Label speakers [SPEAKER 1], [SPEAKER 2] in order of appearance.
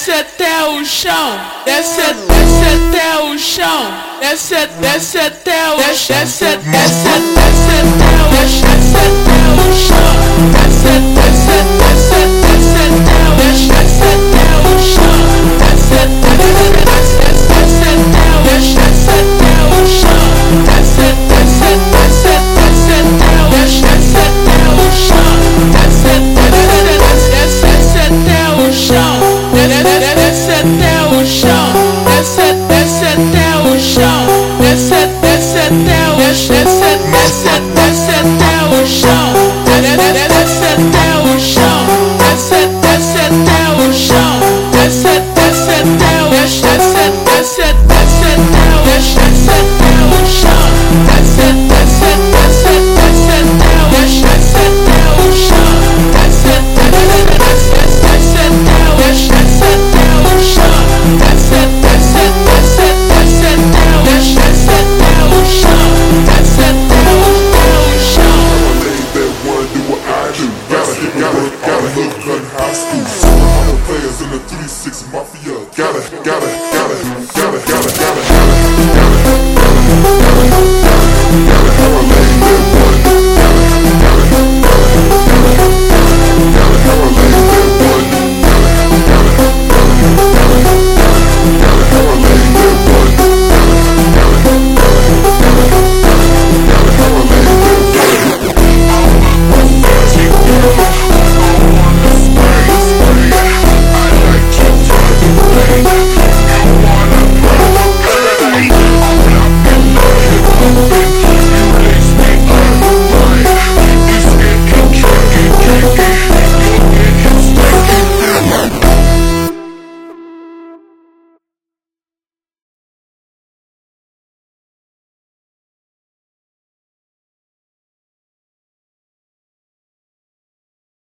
[SPEAKER 1] desce até o chão, desce até o chão, desce até o chão, desce até o chão, desce
[SPEAKER 2] All the players in the 3-6 Mafia, gotta